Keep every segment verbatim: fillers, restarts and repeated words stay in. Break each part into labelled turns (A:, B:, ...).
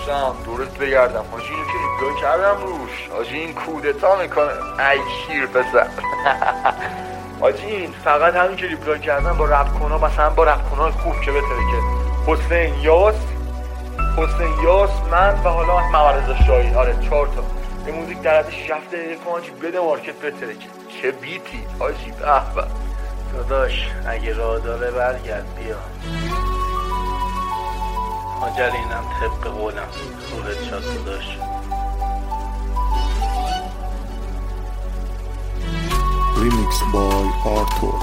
A: باشم دورت بگردم حاجی. اینو که ریپلای کردم روش حاجی، این کودتا میکنه ای شیر پسر. حاجی این فقط همین که ریپلای کردم با رپ کنها، مثلا با رپ کنها خوب که بتره که حسین یاس حسین یاس من و حالا محمد رضا شاهین، آره چهار تا به موزیک در حد شش دقیقه حاجی بده مارکت بتره که چه بیتی حاجی. به به
B: داداش اگه راه داره برگرد بیا. آجل اینم طبق قولم روحت شاد داداش.
C: Remix by Arthur.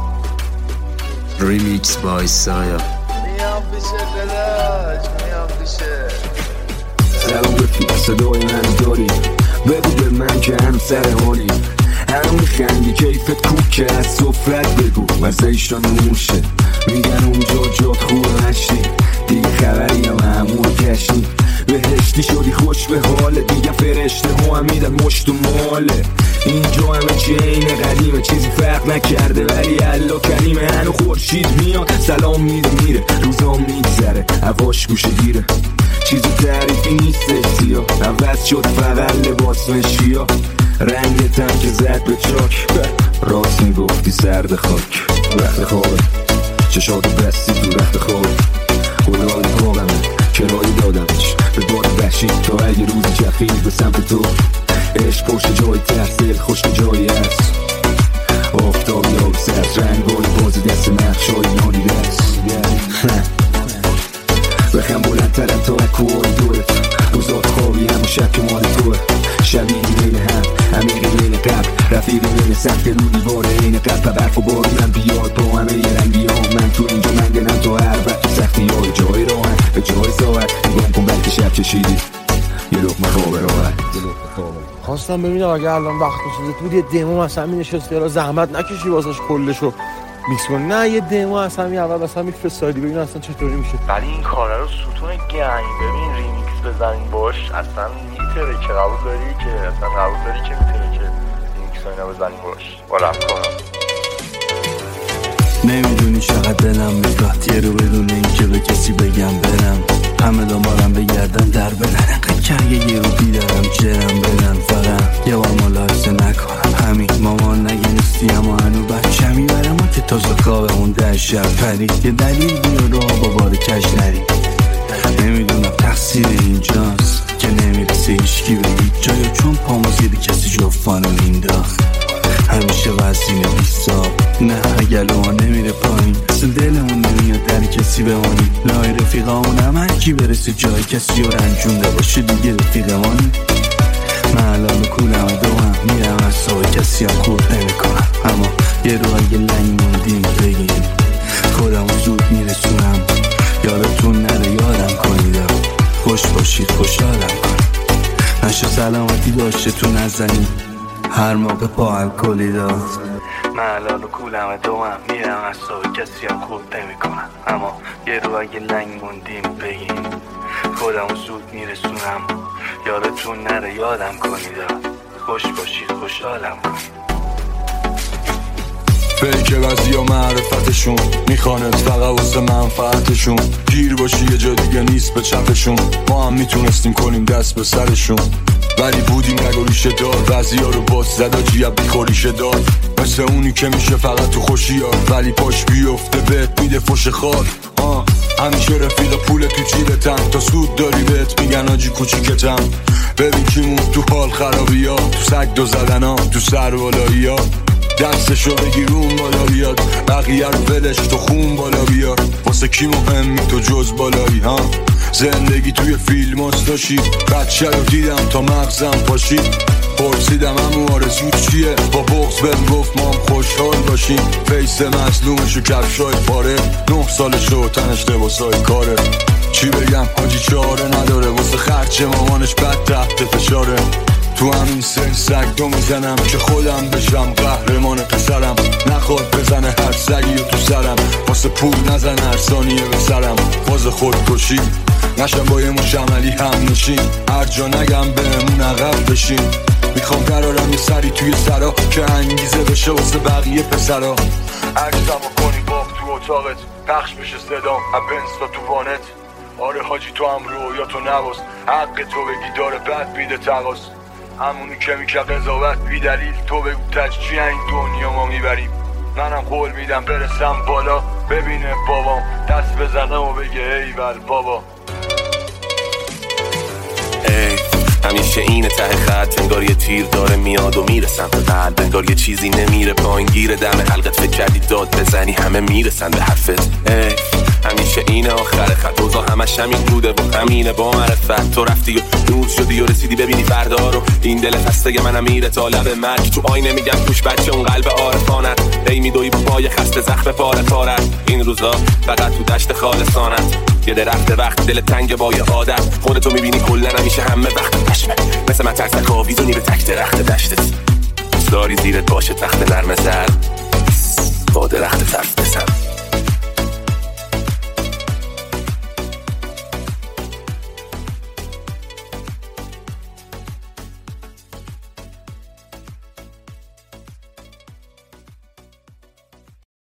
D: Remix by Saya.
E: میام پیشه دلاش میام پیشه.
D: سلام رفیق صدای من داری، بگو به من که هم سر حالی، هنو میخندی کیفت کوکه، از صفرت بگو مزهش تا نوشه، میگن اونجا جات خوب نشتی دیگه خبری هم همون کشتی، بهشتی شدی خوش به حاله دیگه فرشته ها هم میدن مشت و ماله، اینجا همه چی اینه قدیمه چیزی فرق نکرده ولی الله کریمه، هنو خورشید میاد سلام میده میره روزا میگذره هواش گوشه گیره، چیزی تعریفی نیستش سیا عوض شد فقط لباس مشیا، رنگتم که زد به چاک راست میگفتی سرد خاک، وقت خوابه چشاتو بستی تو رخت خوابه، خدای خوابمه کرایی دادمش به باد وحشی تا اگه روزی چخید به سمت تو، عشق پشت جای تحصیل خشک جایی هست، آفتابی آب سرد رنگای بازی دست نقشای نانی دست بخم بلندترم تا اکوهای دورت، روزات خوابی هم و شب که مال توه، شبیه بین هم عمیقی بین قبل رفیقی بین سخت رو دیواره این قبل و برف و بارونم بیاد با همه یه رنگی ها، من تو اینجا منگنم تا هر وقت سختی های جای راهم به جای ساعت نگام کن بلکه شب کشیدی یه لقمه خواب راحت.
F: خواستم ببینم اگه الان وقت چیزت بود یه دمو مثلا می نشستی یا زحمت نکشی واسش کلشو میکس کنی، نه یه دمو اصلا همین اول مثلا میفرستادی ببین اصلا چطوری میشه.
A: ولی این کارا رو ستون گنگ ببین ریمیکس بزنین باش اصلا میتره که قبول داری که اصلا قبول داری که میتره که ریمیکس ها اینا بزنین باش با رپ کنم.
G: نمیدونی چقدر دلم میگاد یه رو بدون این که به کسی بگم برم، همه دنبالم بگردن در بدن انقدر کرگه یه رو بیدارم جرم بدن فقط یه بار ملاحظه نکنم همین مامان نگه نیستی اما هنو بچه میبرم که تازه خوابه اون در شب پرید یه دلیل بیا رو با بار کش نری، نمیدونم تقصیر اینجاست که نمیرسه هیچکی به هیچ جایی چون پامو زیر کسی جفانو مینداخت، همیشه وزینه بیساب نه اگلو ها نمیره پایین اصلا دلمون نمیاد در کسی بمانی، لای رفیقا اونم هرکی برسه جای کسی رو رنجونده باشه دیگه رفیقمانی، من الان کولم دوام میرم از سای کسی هم خورد نمی کنم، اما یه رو اگه لنگ موندیم بگیم خودمو زود میرسونم، یادتون نره یادم کنید خوش باشید خوشحالم کنید، نشه سلامتی داشته تو نزنید هر موقع پا الکلی داد، من الان کولم دوام میرم از سای کسی هم خورد نمی کنم، اما یه رو اگه لنگ موندیم بگیم خودمو زود میرسونم، یادتون نره یادم کنید خوش باشید خوشحالم کنید.
C: فیک وزی و معرفتشون میخواند فقط واسه منفعتشون، گیر باشی یه جا دیگه نیست به چپشون، ما هم میتونستیم کنیم دست به سرشون، ولی بودیم رگ و ریشه دار وزی ها رو باز زد جیب بیخوریشه دار، مثل اونی که میشه فقط تو خوشی ها ولی پاش بیفته بهت میده فش خار، آه همیشه رفیق پول تو جیبتم تا سود داری بهت میگن آجی کوچیکتم، ببین کیمون تو حال خرابی ها تو سگ دو زدن ها تو سر بالایی ها، دستشو بگیرون بالا بیاد بقیه رو ولش تو خون بالا بیار، واسه کی مهمی تو جز بالایی ها، زندگی توی فیلم هستاشی بچه رو دیدم تا مغزم پاشید، پرسیدم همون آرزو چیه با بغض بهم گفت ما هم خوشحال باشیم، فیس مظلومشو کفشای پاره نه سالشو تنش لباسای کاره، چی بگم حاجی چاره نداره واسه خرچ مامانش بد تحت فشاره، تو همین سن سگ دو میزنم که خودم بشم قهرمان پسرم، نخواد بزنه هر سگی و تو سرم واسه پول نزنه هر ثانیه به سرم، فاز خودکشی نشم با یه مش عملی هم نشین، هر جا نگم بهمون عقب بشین، میخوام قرارم یه سری توی سرا که انگیزه بشه واسه بقیه پسرا، عکسمو کنی باق تو اتاقت پخش بشه صدام بنز تا تو وانت، آره حاجی تو هم رویا تو نواز، حق تو بگی داره بد بیده تقاس، همونی که میشه قضاوت بی دلیل. تو بگو تجچی این دنیا ما میبریم، منم قول میدم برسم بالا ببینه بابام دست بزنه و بگه ایول بابا.
H: ای همیشه اینه ته خط، انگار یه تیر داره میاد و میره سمت قلب، انگار یه چیزی نمیره پایین گیره دم حلقت، فکر کردی داد بزنی همه میرسن به حرفت. ای همیشه اینه آخر خط، اوضاع همش همین بوده و همینه با معرفت. تو رفتی و نور شدی و رسیدی ببینی فردا رو، این دل خسته منم میره تا لب مرگ. تو آینه میگم توش بچه اون قلب عارفانت، ای میدوی با پای خسته زخم پاره پارت. این روزا فقط تو دشت خالصانت، یه درخت وقت دل تنگ با یه عادت، خودتو میبینی کلا همیشه همه وقت پشمه، مثل من ترسک آویزونی به تک درخت دشتت. دوست داری زیرت باشه تخت نرم زرد با درخت ترس بسن.